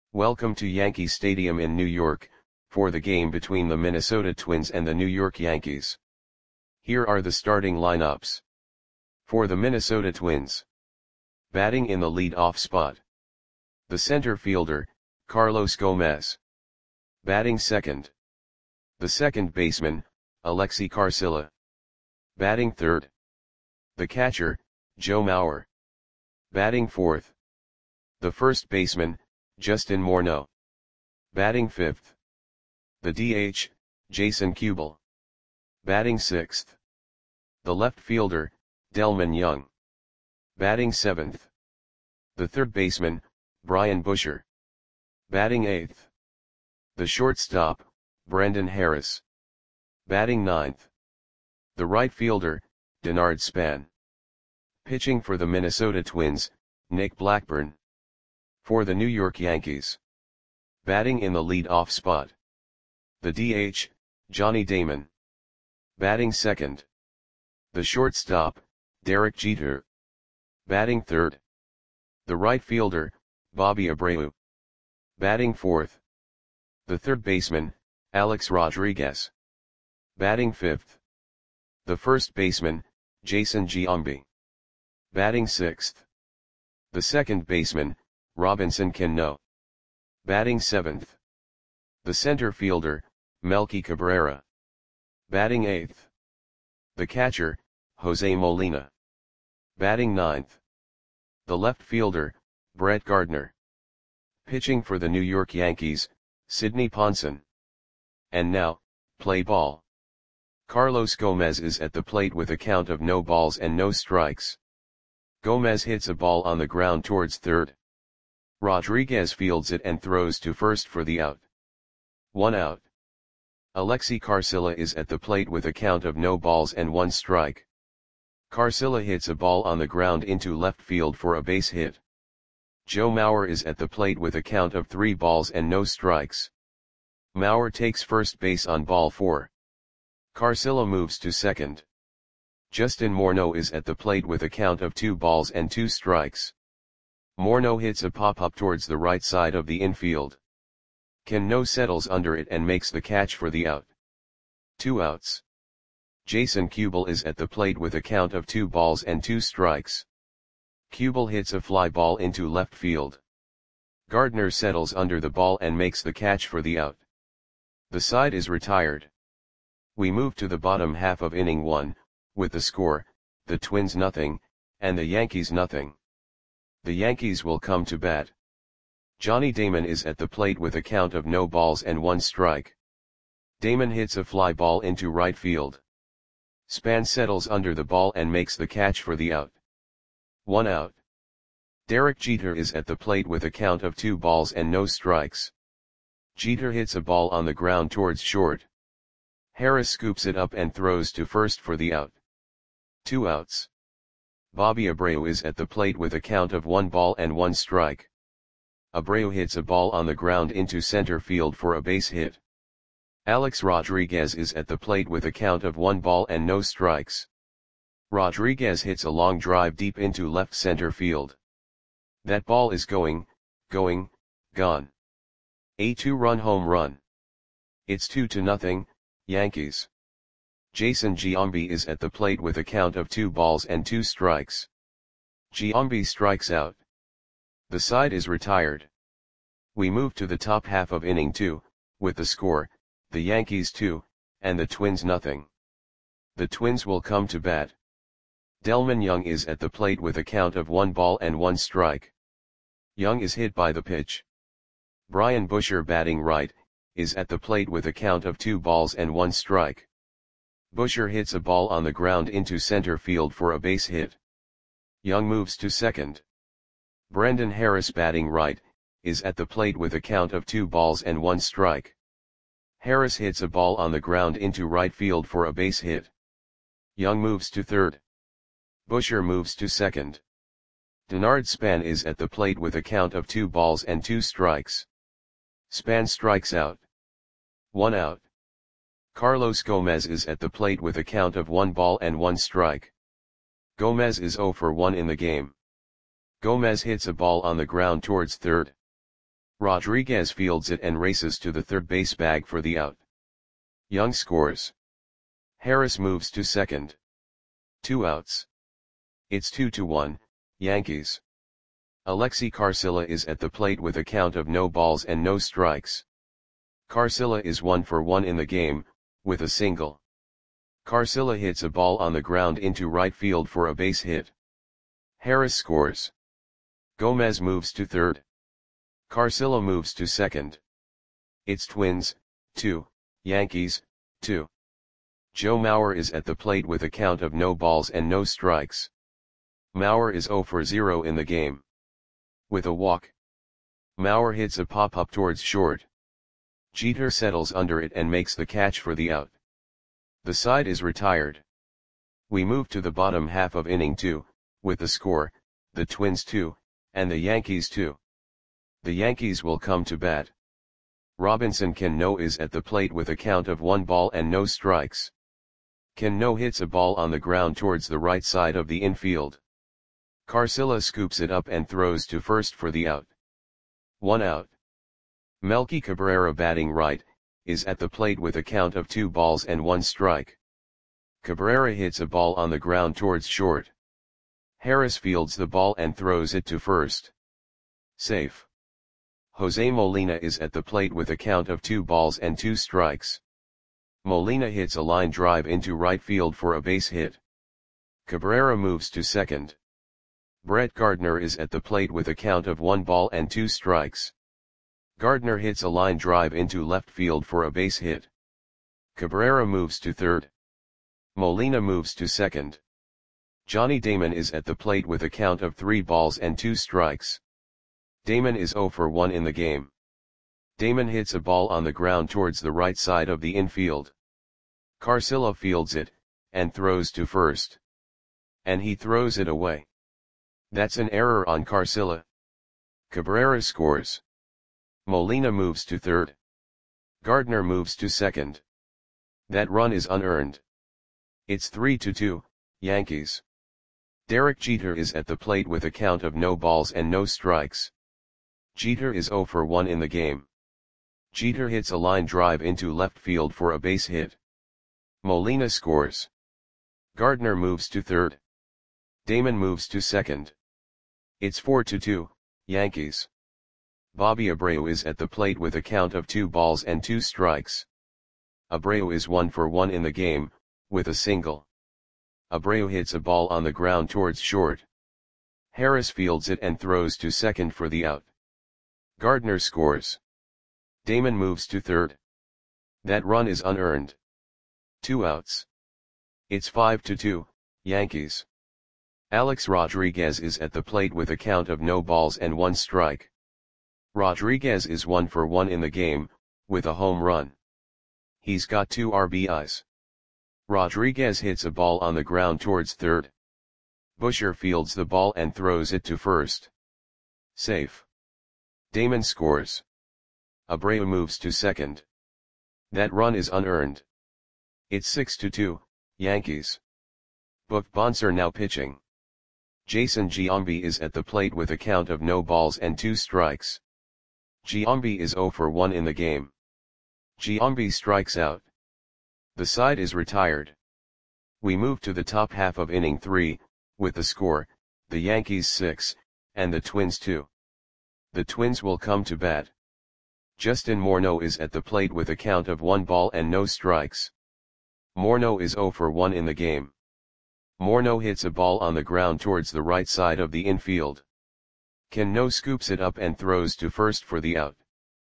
Welcome to Yankee Stadium in New York, for the game between the Minnesota Twins and the New York Yankees. Here are the starting lineups. For the Minnesota Twins. Batting in the lead-off spot. The center fielder, Carlos Gomez. Batting second. The second baseman, Alexi Carcilla. Batting third. The catcher, Joe Mauer. Batting fourth. The first baseman, Justin Morneau. Batting fifth. The DH, Jason Kubel. Batting sixth. The left fielder, Delmon Young. Batting seventh. The third baseman, Brian Busher. Batting eighth. The shortstop, Brendan Harris. Batting ninth. The right fielder, Denard Span. Pitching for the Minnesota Twins, Nick Blackburn. For the New York Yankees. Batting in the lead-off spot. The DH, Johnny Damon. Batting second. The shortstop, Derek Jeter. Batting third. The right fielder, Bobby Abreu. Batting fourth. The third baseman, Alex Rodriguez. Batting fifth. The first baseman, Jason Giambi. Batting sixth. The second baseman, Robinson Cano. Batting seventh. The center fielder, Melky Cabrera. Batting eighth. The catcher, Jose Molina. Batting ninth. The left fielder, Brett Gardner. Pitching for the New York Yankees, Sidney Ponson. And now, play ball. Carlos Gomez is at the plate with a count of no balls and no strikes. Gomez hits a ball on the ground towards third. Rodriguez fields it and throws to first for the out. 1 out. Alexi Carcilla is at the plate with a count of no balls and 1 strike. Carcilla hits a ball on the ground into left field for a base hit. Joe Mauer is at the plate with a count of 3 balls and no strikes. Mauer takes first base on ball 4. Carcilla moves to second. Justin Morneau is at the plate with a count of 2 balls and 2 strikes. Morneau hits a pop-up towards the right side of the infield. Cano settles under it and makes the catch for the out. 2 outs. Jason Kubel is at the plate with a count of 2 balls and 2 strikes. Kubel hits a fly ball into left field. Gardner settles under the ball and makes the catch for the out. The side is retired. We move to the bottom half of inning 1, with the score, the Twins nothing, and the Yankees nothing. The Yankees will come to bat. Johnny Damon is at the plate with a count of no balls and 1 strike. Damon hits a fly ball into right field. Span settles under the ball and makes the catch for the out. 1 out. Derek Jeter is at the plate with a count of 2 balls and no strikes. Jeter hits a ball on the ground towards short. Harris scoops it up and throws to first for the out. 2 outs. Bobby Abreu is at the plate with a count of 1 ball and 1 strike. Abreu hits a ball on the ground into center field for a base hit. Alex Rodriguez is at the plate with a count of 1 ball and no strikes. Rodriguez hits a long drive deep into left center field. That ball is gone. A 2-run home run. It's 2-0, Yankees. Jason Giambi is at the plate with a count of 2 balls and 2 strikes. Giambi strikes out. The side is retired. We move to the top half of inning 2, with the score, the Yankees 2, and the Twins nothing. The Twins will come to bat. Delmon Young is at the plate with a count of 1 ball and 1 strike. Young is hit by the pitch. Brian Busher, batting right, is at the plate with a count of 2 balls and 1 strike. Busher hits a ball on the ground into center field for a base hit. Young moves to second. Brendan Harris, batting right, is at the plate with a count of 2 balls and 1 strike. Harris hits a ball on the ground into right field for a base hit. Young moves to third. Busher moves to second. Denard Span is at the plate with a count of 2 balls and 2 strikes. Span strikes out. 1 out. Carlos Gomez is at the plate with a count of 1 ball and 1 strike. Gomez is 0 for 1 in the game. Gomez hits a ball on the ground towards third. Rodriguez fields it and races to the third base bag for the out. Young scores. Harris moves to second. 2 outs. It's 2-1, Yankees. Alexi Carcilla is at the plate with a count of no balls and no strikes. Carcilla is 1 for 1 in the game, with a single. Carcilla hits a ball on the ground into right field for a base hit. Harris scores. Gomez moves to third. Carcilla moves to second. It's Twins, 2, Yankees, 2. Joe Mauer is at the plate with a count of no balls and no strikes. Mauer is 0 for 0 in the game. With a walk. Mauer hits a pop-up towards short. Jeter settles under it and makes the catch for the out. The side is retired. We move to the bottom half of inning 2, with the score, the Twins 2, and the Yankees 2. The Yankees will come to bat. Robinson Cano is at the plate with a count of 1 ball and no strikes. Cano hits a ball on the ground towards the right side of the infield. Carcilla scoops it up and throws to first for the out. 1 out. Melky Cabrera, batting right, is at the plate with a count of 2 balls and 1 strike. Cabrera hits a ball on the ground towards short. Harris fields the ball and throws it to first. Safe. Jose Molina is at the plate with a count of 2 balls and 2 strikes. Molina hits a line drive into right field for a base hit. Cabrera moves to second. Brett Gardner is at the plate with a count of 1 ball and 2 strikes. Gardner hits a line drive into left field for a base hit. Cabrera moves to third. Molina moves to second. Johnny Damon is at the plate with a count of 3 balls and 2 strikes. Damon is 0 for 1 in the game. Damon hits a ball on the ground towards the right side of the infield. Carcilla fields it, and throws to first. And he throws it away. That's an error on Carcilla. Cabrera scores. Molina moves to third. Gardner moves to second. That run is unearned. It's 3-2, Yankees. Derek Jeter is at the plate with a count of no balls and no strikes. Jeter is 0 for 1 in the game. Jeter hits a line drive into left field for a base hit. Molina scores. Gardner moves to third. Damon moves to second. It's 4-2, Yankees. Bobby Abreu is at the plate with a count of 2 balls and 2 strikes. Abreu is 1 for 1 in the game, with a single. Abreu hits a ball on the ground towards short. Harris fields it and throws to second for the out. Gardner scores. Damon moves to third. That run is unearned. 2 outs. It's 5-2, Yankees. Alex Rodriguez is at the plate with a count of no balls and 1 strike. Rodriguez is 1 for 1 in the game, with a home run. He's got 2 RBIs. Rodriguez hits a ball on the ground towards third. Busher fields the ball and throws it to first. Safe. Damon scores. Abreu moves to second. That run is unearned. It's 6-2, Yankees. Buck Bonser now pitching. Jason Giambi is at the plate with a count of no balls and 2 strikes. Giambi is 0 for 1 in the game. Giambi strikes out. The side is retired. We move to the top half of inning 3, with the score, the Yankees 6, and the Twins 2. The Twins will come to bat. Justin Morneau is at the plate with a count of 1 ball and no strikes. Morneau is 0 for 1 in the game. Morneau hits a ball on the ground towards the right side of the infield. Cano scoops it up and throws to first for the out.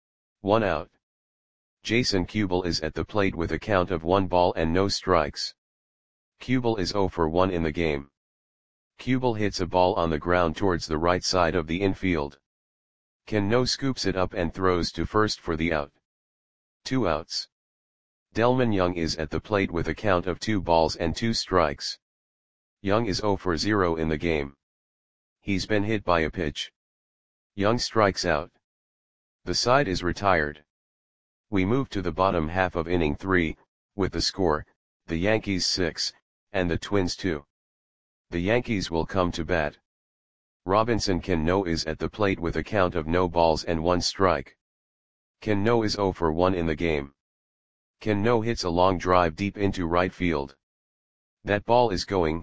1 out. Jason Kubel is at the plate with a count of 1 ball and no strikes. Kubel is 0 for 1 in the game. Kubel hits a ball on the ground towards the right side of the infield. Cano scoops it up and throws to first for the out. 2 outs. Delmon Young is at the plate with a count of 2 balls and 2 strikes. Young is 0 for 0 in the game. He's been hit by a pitch. Young strikes out. The side is retired. We move to the bottom half of inning 3, with the score, the Yankees 6, and the Twins 2. The Yankees will come to bat. Robinson Cano is at the plate with a count of no balls and 1 strike. Cano is 0 for 1 in the game. Cano hits a long drive deep into right field. That ball is going,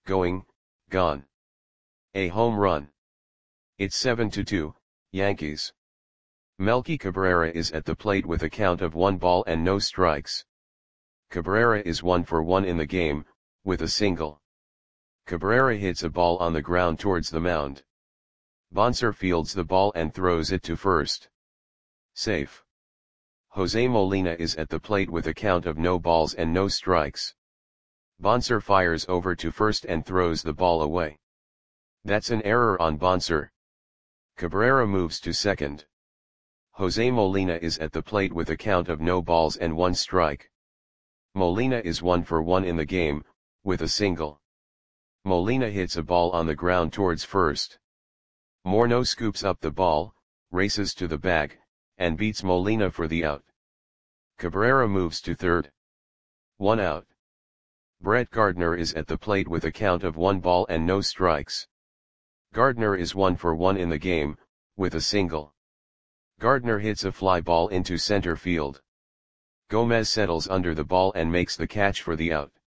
gone. A home run. It's 7-2, Yankees. Melky Cabrera is at the plate with a count of 1 ball and no strikes. Cabrera is 1 for 1 in the game, with a single. Cabrera hits a ball on the ground towards the mound. Bonser fields the ball and throws it to first. Safe. Jose Molina is at the plate with a count of no balls and no strikes. Bonser fires over to first and throws the ball away. That's an error on Bonser. Cabrera moves to second. Jose Molina is at the plate with a count of no balls and 1 strike. Molina is 1 for 1 in the game, with a single. Molina hits a ball on the ground towards first. Morneau scoops up the ball, races to the bag, and beats Molina for the out. Cabrera moves to third. 1 out. Brett Gardner is at the plate with a count of 1 ball and no strikes. Gardner is 1 for 1 in the game, with a single. Gardner hits a fly ball into center field. Gomez settles under the ball and makes the catch for the out.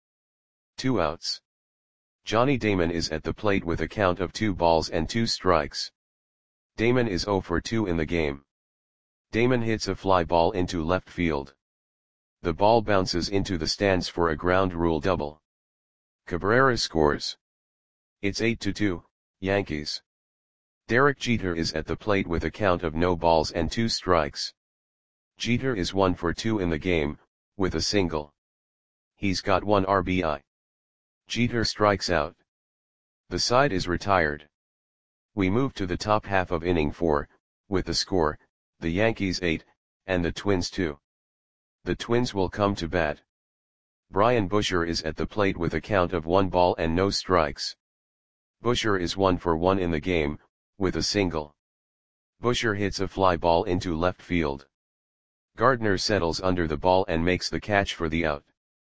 2 outs. Johnny Damon is at the plate with a count of 2 balls and 2 strikes. Damon is 0 for 2 in the game. Damon hits a fly ball into left field. The ball bounces into the stands for a ground rule double. Cabrera scores. It's 8-2, Yankees. Derek Jeter is at the plate with a count of no balls and 2 strikes. Jeter is 1 for 2 in the game, with a single. He's got 1 RBI. Jeter strikes out. The side is retired. We move to the top half of inning 4, with the score, the Yankees 8, and the Twins 2. The Twins will come to bat. Brian Busher is at the plate with a count of 1 ball and no strikes. Busher is 1 for 1 in the game, with a single. Busher hits a fly ball into left field. Gardner settles under the ball and makes the catch for the out.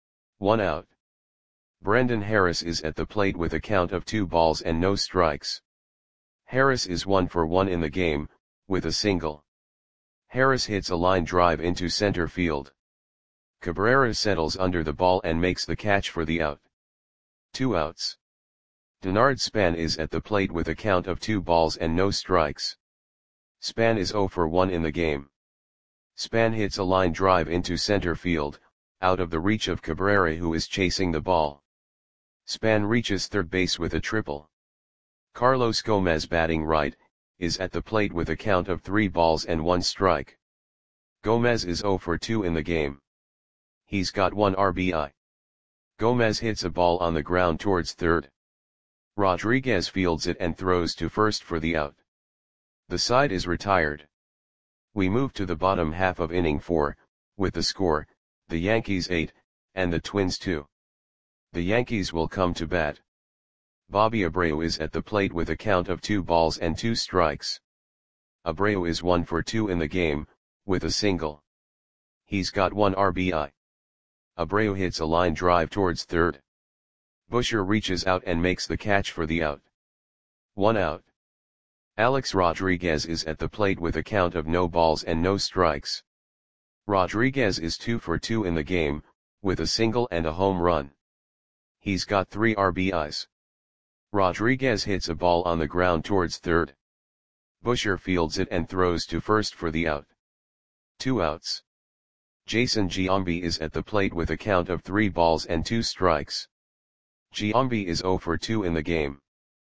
1 out. Brendan Harris is at the plate with a count of 2 balls and no strikes. Harris is 1 for 1 in the game, with a single. Harris hits a line drive into center field. Cabrera settles under the ball and makes the catch for the out. 2 outs. Denard Span is at the plate with a count of 2 balls and no strikes. Span is 0 for 1 in the game. Span hits a line drive into center field, out of the reach of Cabrera who is chasing the ball. Span reaches third base with a triple. Carlos Gomez, batting right, is at the plate with a count of 3 balls and 1 strike. Gomez is 0 for 2 in the game. He's got 1 RBI. Gomez hits a ball on the ground towards third. Rodriguez fields it and throws to first for the out. The side is retired. We move to the bottom half of inning 4, with the score, the Yankees 8, and the Twins 2. The Yankees will come to bat. Bobby Abreu is at the plate with a count of 2 balls and 2 strikes. Abreu is 1 for 2 in the game, with a single. He's got 1 RBI. Abreu hits a line drive towards third. Busher reaches out and makes the catch for the out. 1 out. Alex Rodriguez is at the plate with a count of no balls and no strikes. Rodriguez is 2 for 2 in the game, with a single and a home run. He's got 3 RBIs. Rodriguez hits a ball on the ground towards third. Busher fields it and throws to first for the out. 2 outs. Jason Giambi is at the plate with a count of 3 balls and 2 strikes. Giambi is 0 for 2 in the game.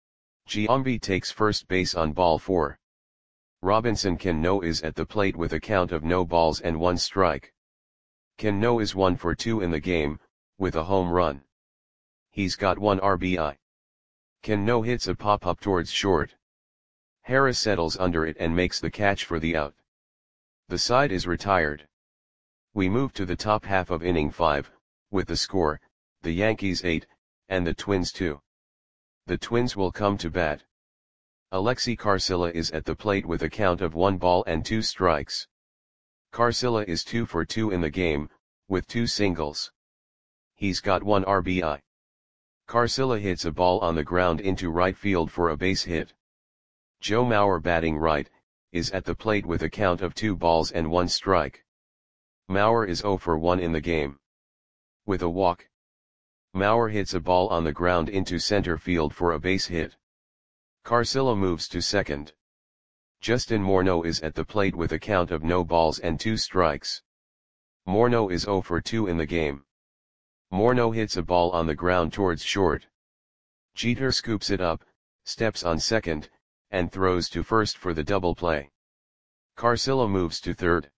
Giambi takes first base on ball 4. Robinson Cano is at the plate with a count of no balls and 1 strike. Cano is 1 for 2 in the game, with a home run. He's got 1 RBI. Cano hits a pop-up towards short. Harris settles under it and makes the catch for the out. The side is retired. We move to the top half of inning 5, with the score, the Yankees 8, and the Twins 2. The Twins will come to bat. Alexi Carcilla is at the plate with a count of 1 ball and 2 strikes. Carcilla is 2 for 2 in the game, with 2 singles. He's got 1 RBI. Carcilla hits a ball on the ground into right field for a base hit. Joe Mauer batting right, is at the plate with a count of 2 balls and 1 strike. Mauer is 0 for 1 in the game. With a walk, Mauer hits a ball on the ground into center field for a base hit. Carcillo moves to second. Justin Morneau is at the plate with a count of no balls and 2 strikes. Morneau is 0 for 2 in the game. Morneau hits a ball on the ground towards short. Jeter scoops it up, steps on second, and throws to first for the double play. Carcillo moves to third.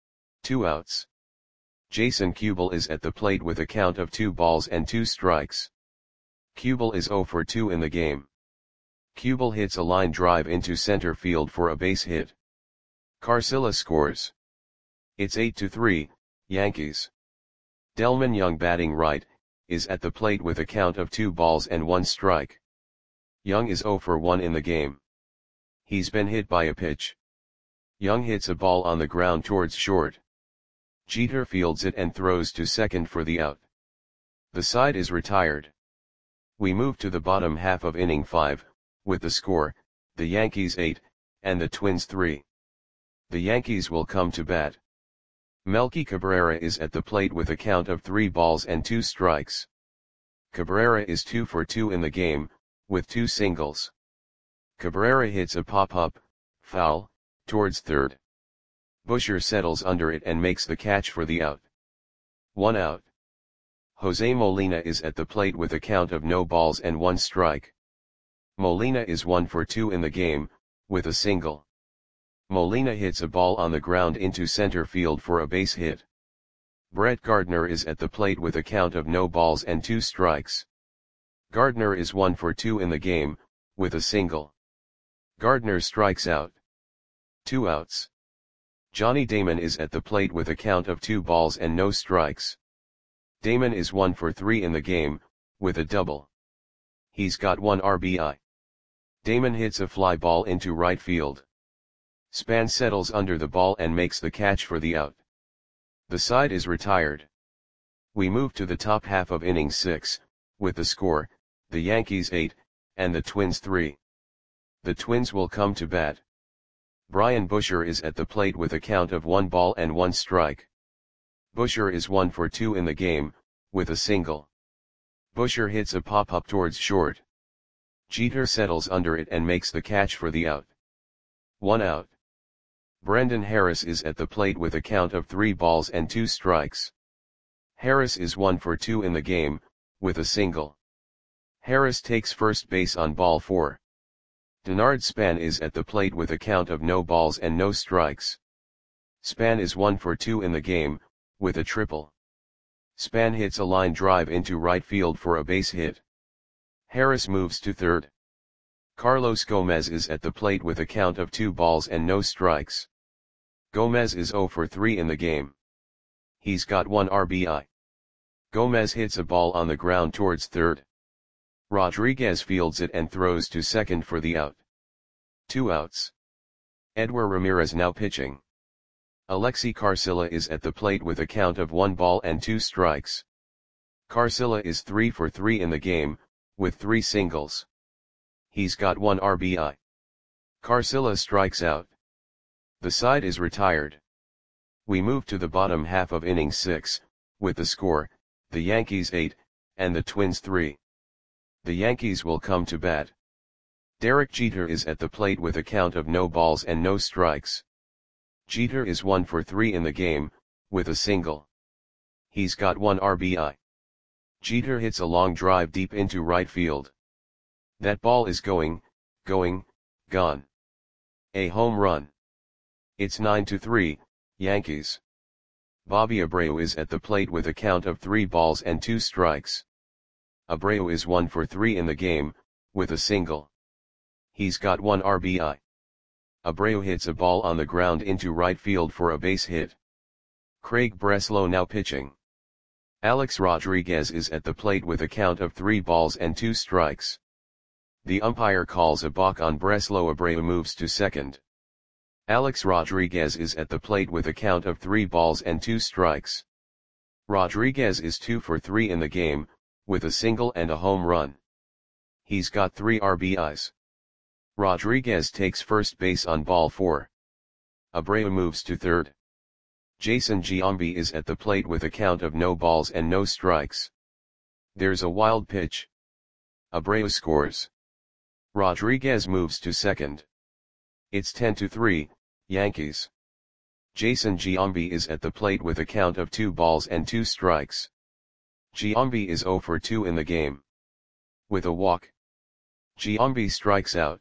2 outs. Jason Kubel is at the plate with a count of 2 balls and 2 strikes. Kubel is 0 for 2 in the game. Kubel hits a line drive into center field for a base hit. Carcillo scores. It's 8-3, Yankees. Delmon Young batting right, is at the plate with a count of 2 balls and 1 strike. Young is 0 for 1 in the game. He's been hit by a pitch. Young hits a ball on the ground towards short. Jeter fields it and throws to second for the out. The side is retired. We move to the bottom half of inning 5, with the score, the Yankees 8, and the Twins 3. The Yankees will come to bat. Melky Cabrera is at the plate with a count of 3 balls and 2 strikes. Cabrera is 2 for 2 in the game, with 2 singles. Cabrera hits a pop-up, foul, towards third. Busher settles under it and makes the catch for the out. 1 out. Jose Molina is at the plate with a count of no balls and 1 strike. Molina is 1 for 2 in the game, with a single. Molina hits a ball on the ground into center field for a base hit. Brett Gardner is at the plate with a count of no balls and 2 strikes. Gardner is 1 for 2 in the game, with a single. Gardner strikes out. 2 outs. Johnny Damon is at the plate with a count of 2 balls and no strikes. Damon is 1 for 3 in the game, with a double. He's got 1 RBI. Damon hits a fly ball into right field. Span settles under the ball and makes the catch for the out. The side is retired. We move to the top half of inning 6, with the score, the Yankees 8, and the Twins 3. The Twins will come to bat. Brian Busher is at the plate with a count of 1 ball and 1 strike. Busher is 1 for 2 in the game, with a single. Busher hits a pop-up towards short. Jeter settles under it and makes the catch for the out. 1 out. Brendan Harris is at the plate with a count of 3 balls and 2 strikes. Harris is 1 for 2 in the game, with a single. Harris takes first base on ball 4. Denard Span is at the plate with a count of no balls and no strikes. Span is 1 for 2 in the game, with a triple. Span hits a line drive into right field for a base hit. Harris moves to third. Carlos Gomez is at the plate with a count of 2 balls and no strikes. Gomez is 0 for 3 in the game. He's got 1 RBI. Gomez hits a ball on the ground towards third. Rodriguez fields it and throws to second for the out. 2 outs. Edward Ramirez now pitching. Alexi Carcillo is at the plate with a count of 1 ball and 2 strikes. Carcillo is 3 for 3 in the game, with 3 singles. He's got 1 RBI. Carcillo strikes out. The side is retired. We move to the bottom half of inning 6, with the score, the Yankees 8, and the Twins 3. The Yankees will come to bat. Derek Jeter is at the plate with a count of no balls and no strikes. Jeter is 1 for 3 in the game, with a single. He's got 1 RBI. Jeter hits a long drive deep into right field. That ball is going, gone. A home run. It's 9-3, Yankees. Bobby Abreu is at the plate with a count of 3 balls and 2 strikes. Abreu is 1 for 3 in the game, with a single. He's got 1 RBI. Abreu hits a ball on the ground into right field for a base hit. Craig Breslow now pitching. Alex Rodriguez is at the plate with a count of 3 balls and 2 strikes. The umpire calls a balk on Breslow. Abreu moves to second. Alex Rodriguez is at the plate with a count of 3 balls and 2 strikes. Rodriguez is 2 for 3 in the game, with a single and a home run. He's got 3 RBIs. Rodriguez takes first base on ball 4. Abreu moves to third. Jason Giambi is at the plate with a count of no balls and no strikes. There's a wild pitch. Abreu scores. Rodriguez moves to second. It's 10-3, Yankees. Jason Giambi is at the plate with a count of 2 balls and 2 strikes. Giambi is 0 for 2 in the game. With a walk. Giambi strikes out.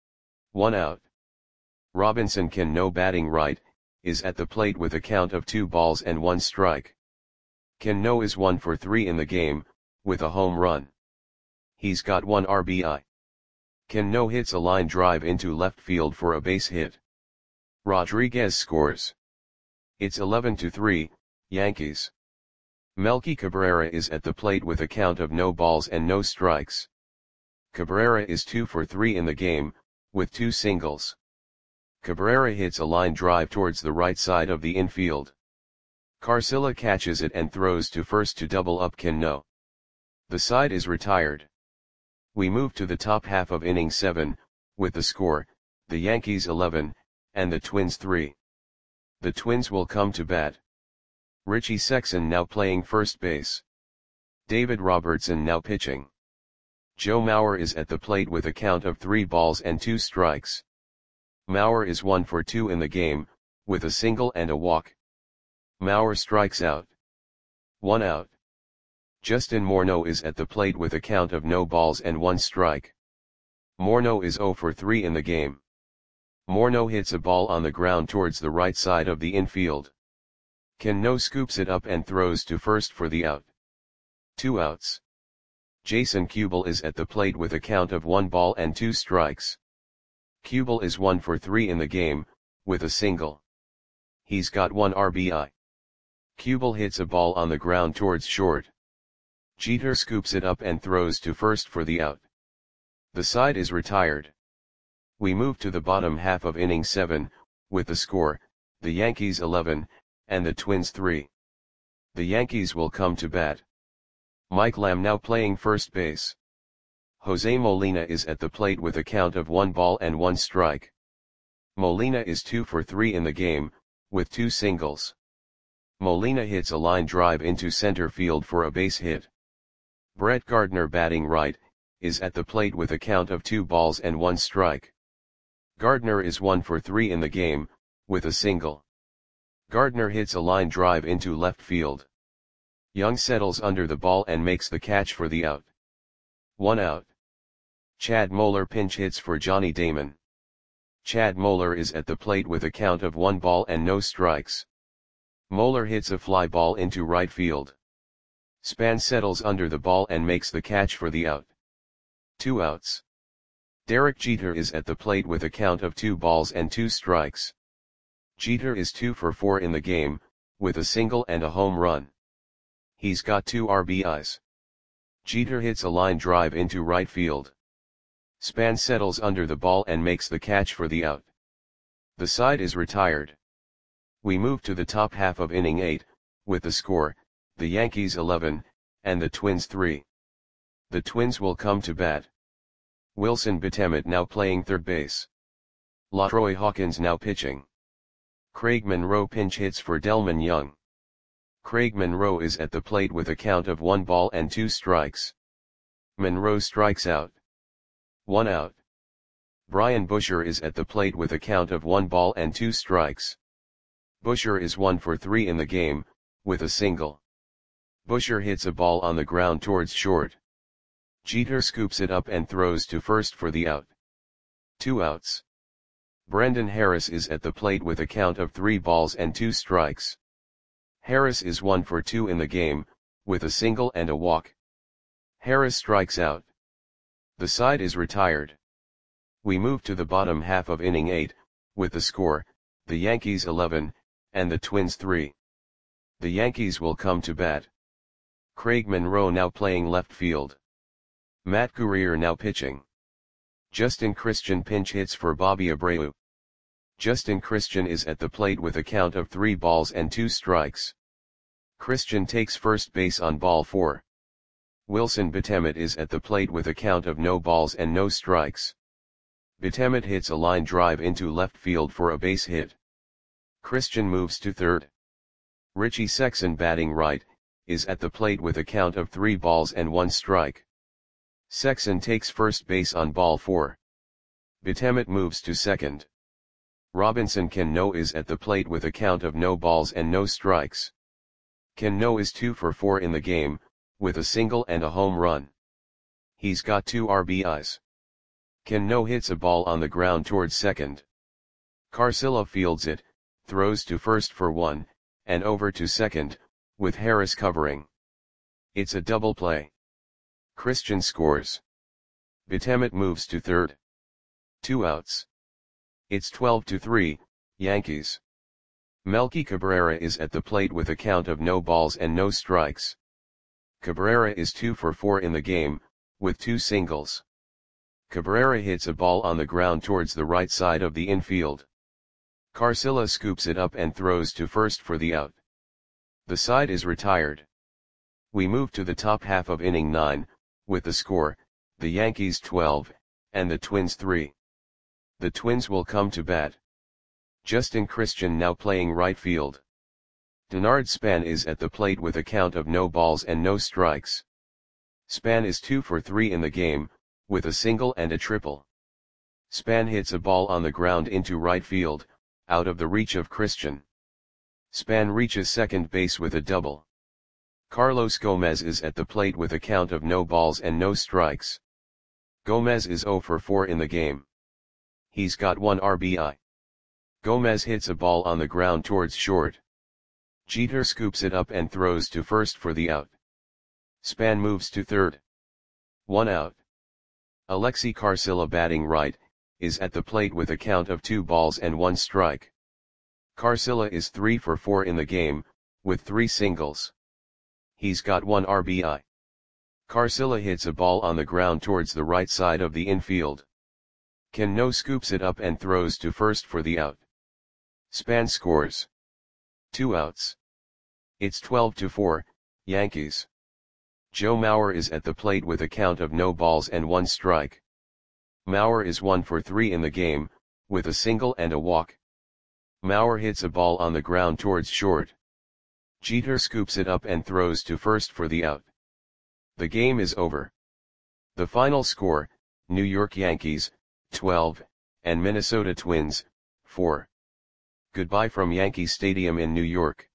1 out. Robinson Cano, batting right, is at the plate with a count of 2 balls and 1 strike. Cano is 1 for 3 in the game, with a home run. He's got 1 RBI. Cano hits a line drive into left field for a base hit. Rodriguez scores. It's 11-3, Yankees. Melky Cabrera is at the plate with a count of no balls and no strikes. Cabrera is 2 for 3 in the game, with 2 singles. Cabrera hits a line drive towards the right side of the infield. Carcilla catches it and throws to first to double up Cano. The side is retired. We move to the top half of inning 7, with the score, the Yankees 11, and the Twins 3. The Twins will come to bat. Richie Sexson now playing first base. David Robertson now pitching. Joe Mauer is at the plate with a count of 3 balls and 2 strikes. Mauer is 1 for 2 in the game, with a single and a walk. Mauer strikes out. 1 out. Justin Morneau is at the plate with a count of no balls and 1 strike. Morneau is 0 for 3 in the game. Morneau hits a ball on the ground towards the right side of the infield. Cano scoops it up and throws to first for the out. 2 outs. Jason Kubel is at the plate with a count of 1 ball and 2 strikes. Kubel is 1 for 3 in the game, with a single. He's got 1 RBI. Kubel hits a ball on the ground towards short. Jeter scoops it up and throws to first for the out. The side is retired. We move to the bottom half of inning 7, with the score, the Yankees 11, and the Twins 3. The Yankees will come to bat. Mike Lamb now playing first base. Jose Molina is at the plate with a count of 1 ball and 1 strike. Molina is 2 for 3 in the game, with 2 singles. Molina hits a line drive into center field for a base hit. Brett Gardner, batting right, is at the plate with a count of 2 balls and 1 strike. Gardner is 1 for 3 in the game, with a single. Gardner hits a line drive into left field. Young settles under the ball and makes the catch for the out. 1 out. Chad Moeller pinch hits for Johnny Damon. Chad Moeller is at the plate with a count of 1 ball and no strikes. Moeller hits a fly ball into right field. Span settles under the ball and makes the catch for the out. 2 outs. Derek Jeter is at the plate with a count of 2 balls and 2 strikes. Jeter is 2 for 4 in the game, with a single and a home run. He's got 2 RBIs. Jeter hits a line drive into right field. Span settles under the ball and makes the catch for the out. The side is retired. We move to the top half of inning 8, with the score, the Yankees 11, and the Twins 3. The Twins will come to bat. Wilson Betemet now playing third base. LaTroy Hawkins now pitching. Craig Monroe pinch hits for Delmon Young. Craig Monroe is at the plate with a count of 1 ball and 2 strikes. Monroe strikes out. 1 out. Brian Busher is at the plate with a count of 1 ball and 2 strikes. Busher is 1 for 3 in the game, with a single. Busher hits a ball on the ground towards short. Jeter scoops it up and throws to first for the out. 2 outs. Brendan Harris is at the plate with a count of 3 balls and 2 strikes. Harris is 1 for 2 in the game, with a single and a walk. Harris strikes out. The side is retired. We move to the bottom half of inning 8, with the score, the Yankees 11, and the Twins 3. The Yankees will come to bat. Craig Monroe now playing left field. Matt Guerrier now pitching. Justin Christian pinch hits for Bobby Abreu. Justin Christian is at the plate with a count of 3 balls and 2 strikes. Christian takes first base on ball 4. Wilson Betemet is at the plate with a count of no balls and no strikes. Betemet hits a line drive into left field for a base hit. Christian moves to third. Richie Sexson, batting right, is at the plate with a count of 3 balls and 1 strike. Sexson takes first base on ball 4. Betemet moves to second. Robinson Cano is at the plate with a count of no balls and no strikes. Cano is 2 for 4 in the game, with a single and a home run. He's got 2 RBIs. Cano hits a ball on the ground towards second. Carcillo fields it, throws to first for 1, and over to second, with Harris covering. It's a double play. Christian scores. Betemet moves to third. 2 outs. It's 12-3, Yankees. Melky Cabrera is at the plate with a count of no balls and no strikes. Cabrera is 2 for 4 in the game, with 2 singles. Cabrera hits a ball on the ground towards the right side of the infield. Carcillo scoops it up and throws to first for the out. The side is retired. We move to the top half of inning 9, with the score, the Yankees 12, and the Twins 3. The Twins will come to bat. Justin Christian now playing right field. Denard Span is at the plate with a count of no balls and no strikes. Span is 2 for 3 in the game, with a single and a triple. Span hits a ball on the ground into right field, out of the reach of Christian. Span reaches second base with a double. Carlos Gomez is at the plate with a count of no balls and no strikes. Gomez is 0 for 4 in the game. He's got 1 RBI. Gomez hits a ball on the ground towards short. Jeter scoops it up and throws to first for the out. Span moves to third. 1 out. Alexi Carcillo, batting right, is at the plate with a count of 2 balls and 1 strike. Carcillo is 3 for 4 in the game, with 3 singles. He's got 1 RBI. Carcillo hits a ball on the ground towards the right side of the infield. Cano scoops it up and throws to first for the out. Span scores. 2 outs. It's 12-4, Yankees. Joe Mauer is at the plate with a count of no balls and 1 strike. Mauer is 1 for 3 in the game, with a single and a walk. Mauer hits a ball on the ground towards short. Jeter scoops it up and throws to first for the out. The game is over. The final score, New York Yankees, 12, and Minnesota Twins, 4. Goodbye from Yankee Stadium in New York.